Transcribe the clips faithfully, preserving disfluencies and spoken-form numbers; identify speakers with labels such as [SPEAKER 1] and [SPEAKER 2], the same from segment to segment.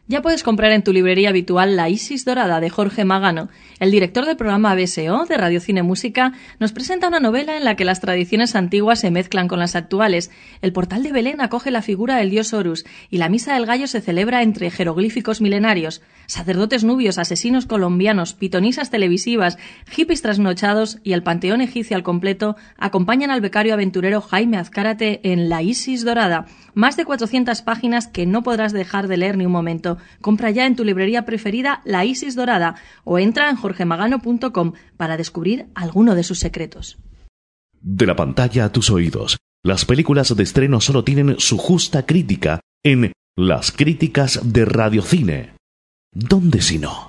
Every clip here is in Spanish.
[SPEAKER 1] Ya puedes comprar en tu librería habitual La Isis Dorada de Jorge Magano. El director del programa B S O de Radio Cine Música nos presenta una novela en la que las tradiciones antiguas se mezclan con las actuales. El portal de Belén acoge la figura del dios Horus y la misa del gallo se celebra entre jeroglíficos milenarios. Sacerdotes nubios, asesinos colombianos, pitonisas televisivas, hippies trasnochados y el panteón egipcio al completo acompañan al becario aventurero Jaime Azcárate en La Isis Dorada. Más de cuatrocientas páginas que no podrás dejar de leer ni un momento. Compra ya en tu librería preferida La Isis Dorada o entra en jorge magano punto com para descubrir alguno de sus secretos.
[SPEAKER 2] De la pantalla a tus oídos, las películas de estreno solo tienen su justa crítica en Las Críticas de Radiocine. ¿Dónde si no?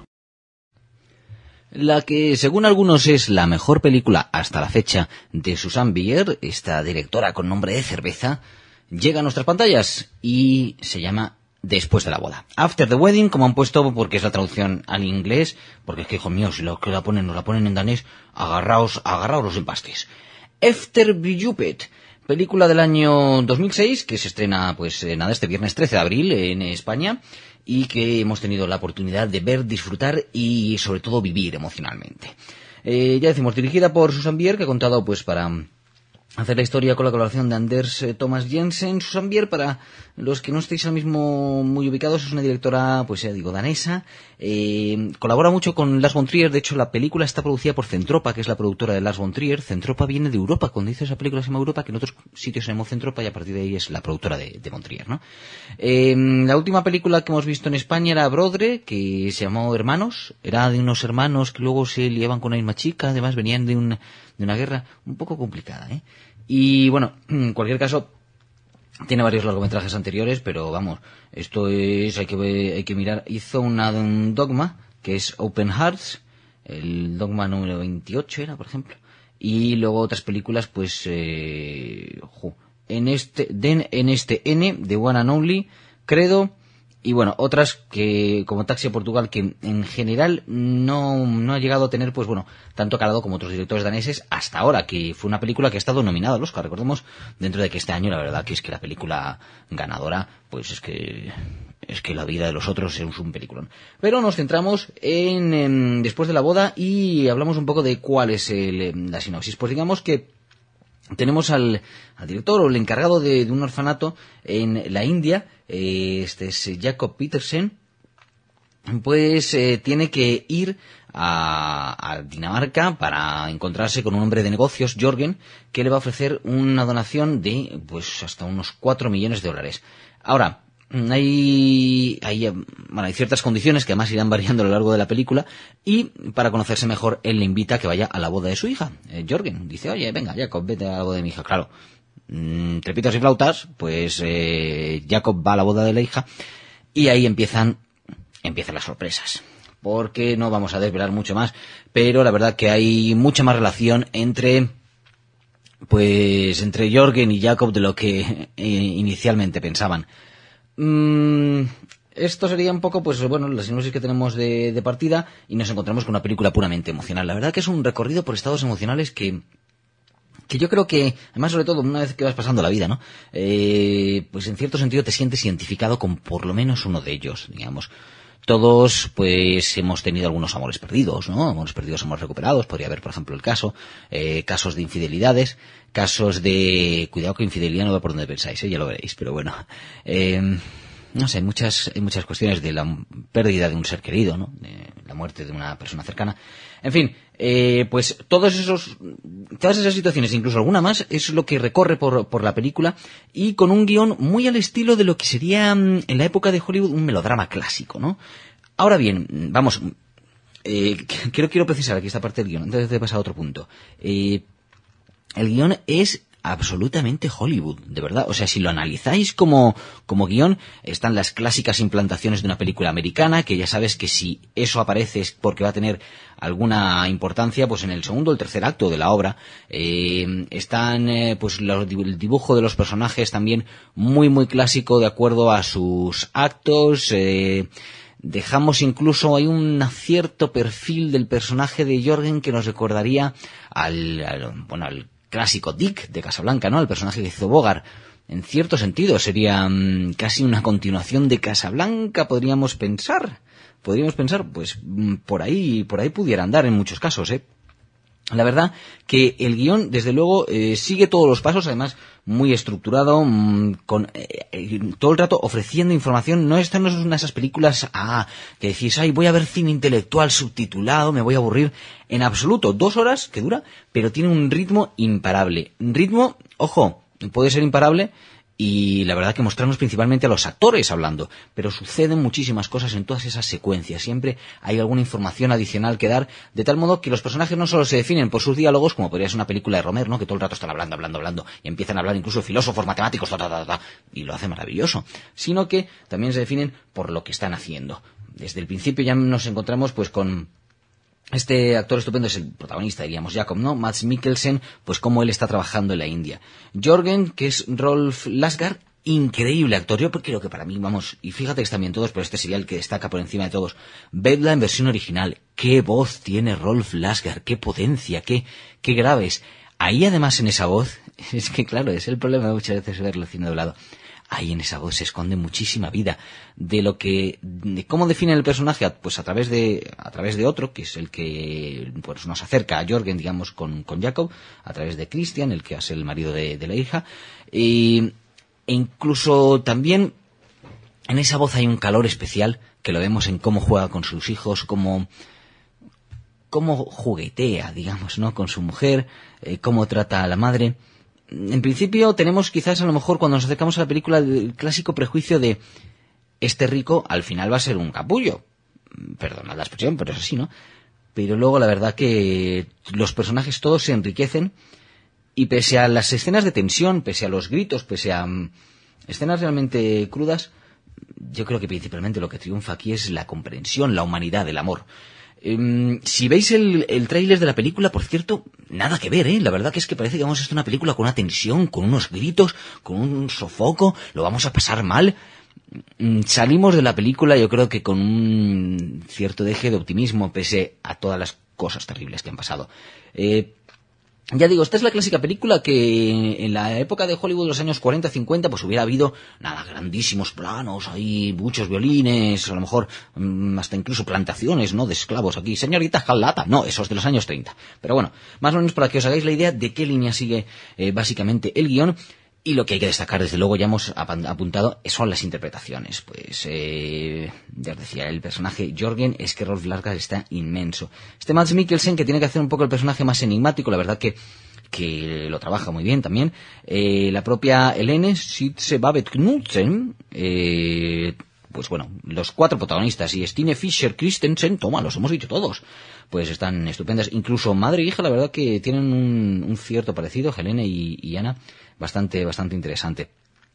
[SPEAKER 3] La que, según algunos, es la mejor película hasta la fecha de Susanne Bier, esta directora con nombre de cerveza, llega a nuestras pantallas y se llama Después de la boda. After the Wedding, como han puesto, porque es la traducción al inglés, porque es que, hijo mío, si lo que la ponen, nos la ponen en danés, agarraos, agarraos los empastes. Efter Brylluppet, película del año dos mil seis, que se estrena, pues, eh, nada, este viernes trece de abril en España, y que hemos tenido la oportunidad de ver, disfrutar y, sobre todo, vivir emocionalmente. Eh, ya decimos, dirigida por Susanne Bier, que ha contado, pues, para hacer la historia con la colaboración de Anders eh, Thomas Jensen. Susanne Bier, para los que no estéis al mismo muy ubicados, es una directora, pues ya digo, danesa. Eh, colabora mucho con Lars von Trier. De hecho, la película está producida por Zentropa, que es la productora de Lars von Trier. Zentropa viene de Europa. Cuando dice esa película se llama Europa, que en otros sitios se llama Zentropa, y a partir de ahí es la productora de, de von Trier, ¿no? Eh, la última película que hemos visto en España era Brodre, que se llamó Hermanos. Era de unos hermanos que luego se liaban con una misma chica. Además venían de, un, de una guerra un poco complicada, ¿eh? Y bueno, en cualquier caso, tiene varios largometrajes anteriores, pero vamos, esto es, hay que hay que mirar. Hizo una de un Dogma, que es Open Hearts, el Dogma número veintiocho era, por ejemplo, y luego otras películas, pues, eh, en este, den, en este N, de One and Only, Credo, y bueno, otras que, como Taxi a Portugal, que en general no, no ha llegado a tener, pues bueno, tanto calado como otros directores daneses hasta ahora, que fue una película que ha estado nominada al Oscar. Recordemos, dentro de que este año, la verdad que es que la película ganadora, pues es que, es que La vida de los otros es un peliculón. Pero nos centramos en, en Después de la boda y hablamos un poco de cuál es el, la sinopsis. Pues digamos que tenemos al, al director o el encargado de, de un orfanato en la India, eh, este es Jacob Petersen, pues eh, tiene que ir a, a Dinamarca para encontrarse con un hombre de negocios, Jorgen, que le va a ofrecer una donación de pues hasta unos cuatro millones de dólares. Ahora, hay, hay, bueno, hay ciertas condiciones que además irán variando a lo largo de la película, y para conocerse mejor él le invita a que vaya a la boda de su hija. eh, Jorgen dice, oye, venga Jacob, vete a la boda de mi hija. Claro, mmm, trepitos y flautas, pues eh, Jacob va a la boda de la hija y ahí empiezan empiezan las sorpresas, porque no vamos a desvelar mucho más, pero la verdad que hay mucha más relación entre pues entre Jorgen y Jacob de lo que eh, inicialmente pensaban. Mm, esto sería un poco, pues bueno, la sinopsis que tenemos de, de partida, y nos encontramos con una película puramente emocional. La verdad que es un recorrido por estados emocionales que que yo creo que, además, sobre todo, una vez que vas pasando la vida, ¿no? Eh, pues en cierto sentido te sientes identificado con por lo menos uno de ellos, digamos. Todos, pues, hemos tenido algunos amores perdidos, ¿no? Amores perdidos, amores recuperados. Podría haber, por ejemplo, el caso. Eh, casos de infidelidades. Casos de... Cuidado que infidelidad no va por donde pensáis, ¿eh? Ya lo veréis, pero bueno. Eh, no sé, hay muchas, hay muchas cuestiones de la pérdida de un ser querido, ¿no? De la muerte de una persona cercana. En fin, eh, pues todos esos, todas esas situaciones, incluso alguna más, es lo que recorre por, por la película, y con un guión muy al estilo de lo que sería en la época de Hollywood un melodrama clásico, ¿no? Ahora bien, vamos, eh, quiero, quiero precisar aquí esta parte del guión, antes de pasar a otro punto. Eh, el guión es absolutamente Hollywood, de verdad. O sea, si lo analizáis como, como guión, están las clásicas implantaciones de una película americana, que ya sabes que si eso aparece es porque va a tener alguna importancia, pues en el segundo o el tercer acto de la obra. Eh, están, eh, pues los, el dibujo de los personajes también muy, muy clásico, de acuerdo a sus actos. Eh, dejamos incluso, hay un cierto perfil del personaje de Jorgen que nos recordaría al, al bueno, al clásico Dick de Casablanca, ¿no? El personaje que hizo Bogart. en cierto sentido, sería mmm, casi una continuación de Casablanca, podríamos pensar. Podríamos pensar, pues, por ahí, por ahí pudiera andar en muchos casos, ¿eh? La verdad que el guión, desde luego, eh, sigue todos los pasos, además muy estructurado, mmm, con eh, eh, todo el rato ofreciendo información. No, esta no es una de esas películas ah, que decís, ay, voy a ver cine intelectual subtitulado, me voy a aburrir. En absoluto, dos horas que dura, pero tiene un ritmo imparable. Ritmo, ojo, puede ser imparable, y la verdad que mostrarnos principalmente a los actores hablando, pero suceden muchísimas cosas en todas esas secuencias, siempre hay alguna información adicional que dar, de tal modo que los personajes no solo se definen por sus diálogos, como podría ser una película de Romer, ¿no?, que todo el rato están hablando, hablando, hablando, y empiezan a hablar incluso filósofos, matemáticos, ta, ta, ta, ta, y lo hace maravilloso, sino que también se definen por lo que están haciendo. Desde el principio ya nos encontramos pues con este actor estupendo, es el protagonista, diríamos, Jacob, ¿no? Mads Mikkelsen, pues cómo él está trabajando en la India. Jorgen, que es Rolf Lassgård, increíble actor. Yo creo que para mí, vamos, y fíjate que están bien todos, pero este sería el que destaca por encima de todos. Vedla en versión original. Qué voz tiene Rolf Lassgård, qué potencia, qué, qué graves. Ahí además en esa voz, es que claro, es el problema muchas veces verlo cine doblado. Ahí en esa voz se esconde muchísima vida de lo que, de cómo define el personaje, pues a través de, a través de otro, que es el que, pues nos acerca a Jorgen, digamos, con, con Jacob, a través de Christian, el que hace el marido de, de la hija, y, e incluso también en esa voz hay un calor especial, que lo vemos en cómo juega con sus hijos, cómo, cómo juguetea, digamos, ¿no?, con su mujer, eh, cómo trata a la madre. En principio tenemos quizás a lo mejor cuando nos acercamos a la película el clásico prejuicio de este rico al final va a ser un capullo. Perdonad la expresión, pero es así, ¿no? Pero luego la verdad que los personajes todos se enriquecen y pese a las escenas de tensión, pese a los gritos, pese a um, escenas realmente crudas, yo creo que principalmente lo que triunfa aquí es la comprensión, la humanidad, el amor. Um, si veis el, el tráiler de la película, por cierto, nada que ver, ¿eh? La verdad que es que parece que vamos a hacer una película con una tensión, con unos gritos, con un sofoco, lo vamos a pasar mal. Um, salimos de la película yo creo que con un cierto deje de optimismo, pese a todas las cosas terribles que han pasado. Eh, Ya digo, esta es la clásica película que en la época de Hollywood de los años cuarenta cincuenta pues hubiera habido, nada, grandísimos planos, ahí muchos violines, a lo mejor mmm, hasta incluso plantaciones, ¿no?, de esclavos aquí. Señorita Jalata, no, esos de los años treinta. Pero bueno, más o menos para que os hagáis la idea de qué línea sigue eh, básicamente el guión. Y lo que hay que destacar, desde luego, ya hemos apuntado, son las interpretaciones. Pues, eh, ya os decía, el personaje Jorgen, es que Rolf Lassgård está inmenso. Este Mads Mikkelsen, que tiene que hacer un poco el personaje más enigmático, la verdad que que lo trabaja muy bien también. Eh, la propia Helene Sitze-Babett Knudsen, eh, pues bueno, los cuatro protagonistas, y Stine Fischer Christensen, toma, los hemos dicho todos, pues están estupendas. Incluso madre e hija, la verdad que tienen un, un cierto parecido, Helene y, y Anna, bastante, bastante interesante.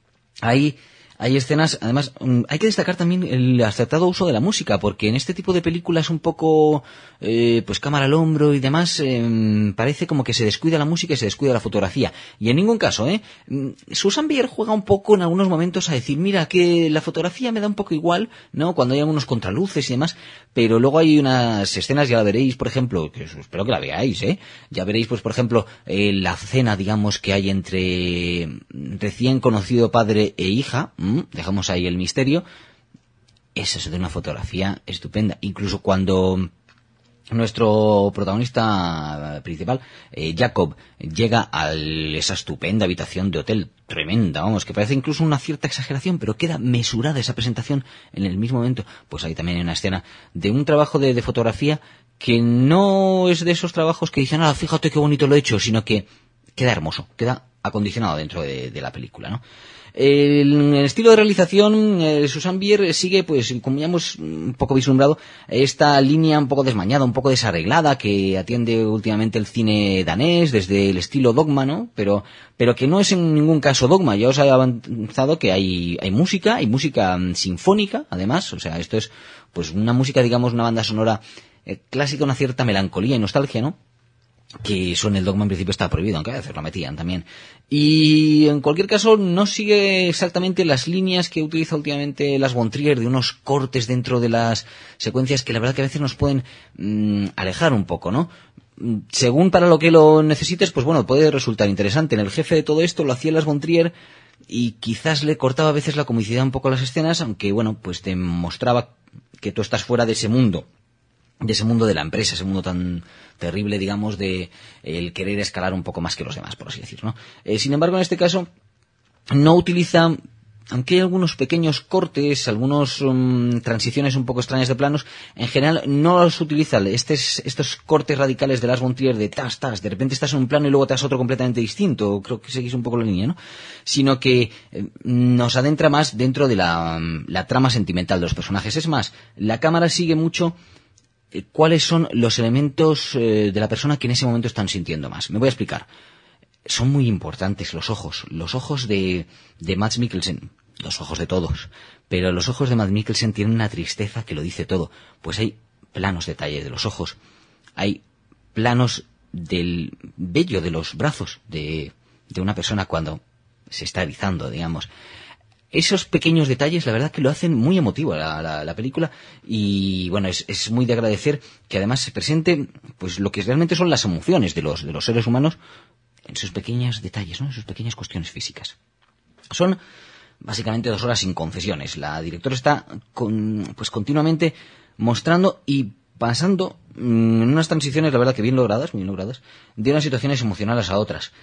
[SPEAKER 3] Hay, hay escenas, además, hay que destacar también el acertado uso de la música, porque en este tipo de películas un poco, eh, pues cámara al hombro y demás, eh, parece como que se descuida la música y se descuida la fotografía. Y en ningún caso, ¿eh? Susan Bier juega un poco en algunos momentos a decir, mira, que la fotografía me da un poco igual, ¿no?, cuando hay algunos contraluces y demás, pero luego hay unas escenas, ya la veréis, por ejemplo, que espero que la veáis, ¿eh? Ya veréis, pues, por ejemplo, eh, la cena, digamos, que hay entre recién conocido padre e hija, ¿m? Dejamos ahí el misterio. Es eso de una fotografía estupenda. Incluso cuando nuestro protagonista principal, eh, Jacob, llega a esa estupenda habitación de hotel, tremenda, vamos, que parece incluso una cierta exageración, pero queda mesurada esa presentación en el mismo momento. Pues ahí también hay una escena de un trabajo de, de fotografía que no es de esos trabajos que dicen, ah, fíjate qué bonito lo he hecho, sino que queda hermoso, queda acondicionado dentro de, de la película, ¿no? El, el estilo de realización, eh, Susan Bier sigue, pues, como ya hemos un poco vislumbrado, esta línea un poco desmañada, un poco desarreglada, que atiende últimamente el cine danés, desde el estilo Dogma, ¿no? Pero, pero que no es en ningún caso Dogma. Ya os he avanzado que hay, hay música, hay música um, sinfónica, además, o sea, esto es, pues, una música, digamos, una banda sonora eh, clásica, una cierta melancolía y nostalgia, ¿no?, que eso en el Dogma en principio está prohibido, aunque a veces lo metían también. Y en cualquier caso no sigue exactamente las líneas que utiliza últimamente Lars von Trier, de unos cortes dentro de las secuencias que la verdad que a veces nos pueden mmm, alejar un poco, ¿no? Según para lo que lo necesites, pues bueno, puede resultar interesante. En el jefe de todo esto lo hacía Lars von Trier y quizás le cortaba a veces la comicidad un poco a las escenas, aunque bueno, pues te mostraba que tú estás fuera de ese mundo, de ese mundo de la empresa, ese mundo tan terrible, digamos, de el querer escalar un poco más que los demás, por así decirlo, ¿no? Eh, sin embargo, en este caso, no utiliza, aunque hay algunos pequeños cortes, algunas um, transiciones un poco extrañas de planos, en general no los utiliza estes, estos cortes radicales de Lars von Trier de tas, tas, de repente estás en un plano y luego te das otro completamente distinto, creo que seguís un poco la línea, ¿no? Sino que eh, nos adentra más dentro de la, la trama sentimental de los personajes. Es más, la cámara sigue mucho eh, cuáles son los elementos eh, de la persona que en ese momento están sintiendo más. Me voy a explicar. Son muy importantes los ojos, los ojos de, de Mads Mikkelsen, los ojos de todos, pero los ojos de Mads Mikkelsen tienen una tristeza que lo dice todo, pues hay planos detalles de los ojos, hay planos del vello de los brazos de, de una persona cuando se está erizando, digamos. Esos pequeños detalles, la verdad que lo hacen muy emotivo la, la, la película, y bueno, es, es muy de agradecer que además se presente pues lo que realmente son las emociones de los, de los seres humanos en sus pequeños detalles, ¿no? En sus pequeñas cuestiones físicas. Son básicamente dos horas sin concesiones. La directora está con, pues continuamente mostrando y pasando mmm, en unas transiciones, la verdad que bien logradas, muy bien logradas, de unas situaciones emocionales a otras.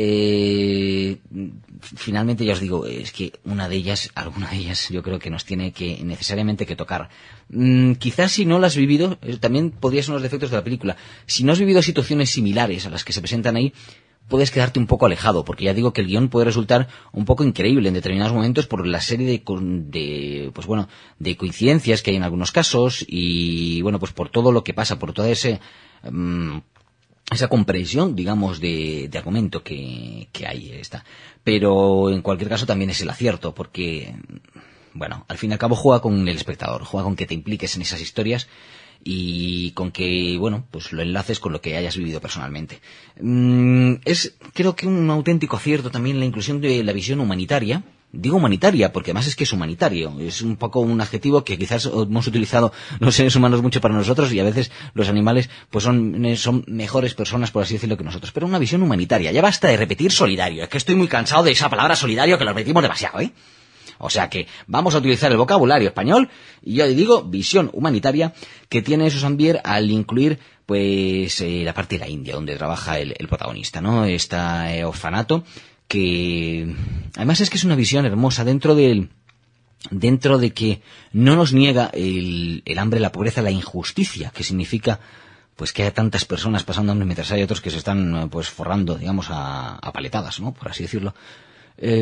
[SPEAKER 3] Eh, finalmente ya os digo, es que una de ellas, alguna de ellas yo creo que nos tiene que necesariamente que tocar. Mm, quizás si no las has vivido, eh, también podrían ser los defectos de la película, si no has vivido situaciones similares a las que se presentan ahí, puedes quedarte un poco alejado, porque ya digo que el guión puede resultar un poco increíble en determinados momentos por la serie de, de pues bueno, de coincidencias que hay en algunos casos, y bueno, pues por todo lo que pasa, por toda ese um, esa comprensión, digamos, de, de argumento que, que hay está. Pero en cualquier caso también es el acierto, porque bueno, al fin y al cabo juega con el espectador, juega con que te impliques en esas historias y con que, bueno, pues lo enlaces con lo que hayas vivido personalmente. Mm, es, creo que un auténtico acierto también la inclusión de la visión humanitaria. Digo humanitaria porque además es que es humanitario. Es un poco un adjetivo que quizás hemos utilizado los seres humanos mucho para nosotros, y a veces los animales pues son, son mejores personas, por así decirlo, que nosotros. Pero una visión humanitaria. Ya basta de repetir solidario. Es que estoy muy cansado de esa palabra solidario, que lo repetimos demasiado, ¿eh? O sea que vamos a utilizar el vocabulario español, y yo digo visión humanitaria que tiene Susanne Bier al incluir pues eh, la parte de la India donde trabaja el, el protagonista, ¿no? Este eh, orfanato que además es que es una visión hermosa dentro del dentro de que no nos niega el, el hambre, la pobreza, la injusticia que significa pues que haya tantas personas pasando hambre mientras hay otros que se están pues forrando, digamos, a, a paletadas, ¿no? Por así decirlo. Eh,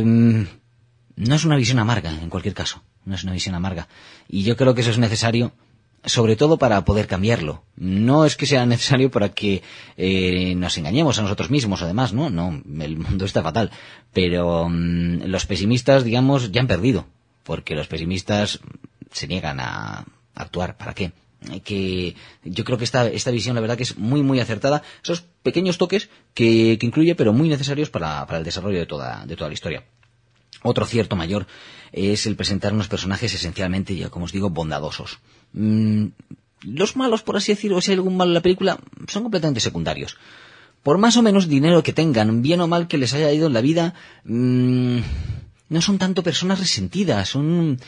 [SPEAKER 3] No es una visión amarga, en cualquier caso. No es una visión amarga. Y yo creo que eso es necesario, sobre todo para poder cambiarlo. No es que sea necesario para que eh, nos engañemos a nosotros mismos, además, ¿no? No, el mundo está fatal. Pero mmm, los pesimistas, digamos, ya han perdido. Porque los pesimistas se niegan a actuar. ¿Para qué? Que yo creo que esta, esta visión, la verdad, que es muy, muy acertada. Esos pequeños toques que, que incluye, pero muy necesarios para, para el desarrollo de toda, de toda la historia. Otro acierto mayor es el presentar unos personajes esencialmente, ya como os digo, bondadosos. Mm, los malos, por así decirlo, si hay algún malo en la película, son completamente secundarios. Por más o menos dinero que tengan, bien o mal que les haya ido en la vida, mmm, no son tanto personas resentidas, son...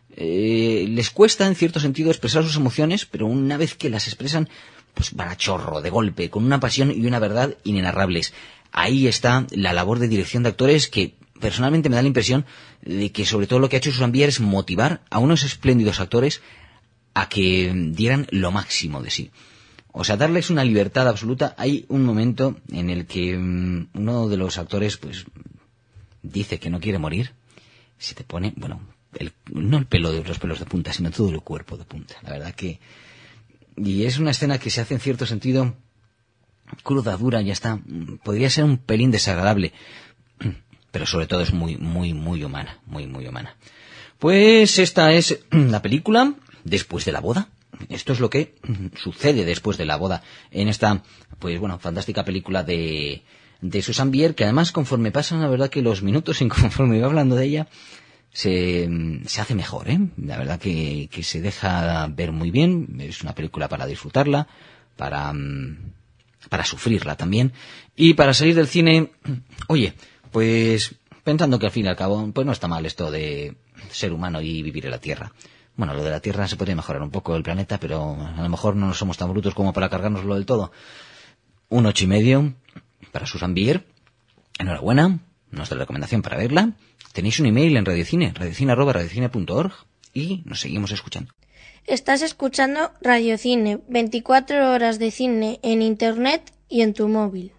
[SPEAKER 3] Eh, les cuesta en cierto sentido expresar sus emociones, pero una vez que las expresan, pues van a chorro, de golpe, con una pasión y una verdad inenarrables. Ahí está la labor de dirección de actores que personalmente me da la impresión de que sobre todo lo que ha hecho Susanne Bier es motivar a unos espléndidos actores a que dieran lo máximo de sí. O sea, darles una libertad absoluta. Hay un momento en el que um, uno de los actores pues dice que no quiere morir. Se te pone, bueno, el, no el pelo de los pelos de punta, sino todo el cuerpo de punta. La verdad que... Y es una escena que se hace en cierto sentido cruda, dura, ya está. Podría ser un pelín desagradable, pero sobre todo es muy, muy, muy humana, muy, muy humana. Pues esta es la película después de la boda. Esto es lo que sucede después de la boda en esta, pues bueno, fantástica película de, de Susanne Bier, que además conforme pasan, la verdad que los minutos y conforme iba hablando de ella, se, se hace mejor, ¿eh? La verdad que, que se deja ver muy bien. Es una película para disfrutarla, para, para sufrirla también, y para salir del cine, oye, pues pensando que al fin y al cabo pues no está mal esto de ser humano y vivir en la Tierra. Bueno, lo de la Tierra se podría mejorar un poco el planeta, pero a lo mejor no somos tan brutos como para cargárnoslo del todo. Un ocho y medio para Susan Bier. Enhorabuena, nuestra recomendación para verla. Tenéis un email en Radiocine, radiocine arroba radiocine punto org, y nos seguimos escuchando.
[SPEAKER 4] Estás escuchando Radiocine, veinticuatro horas de cine en internet y en tu móvil.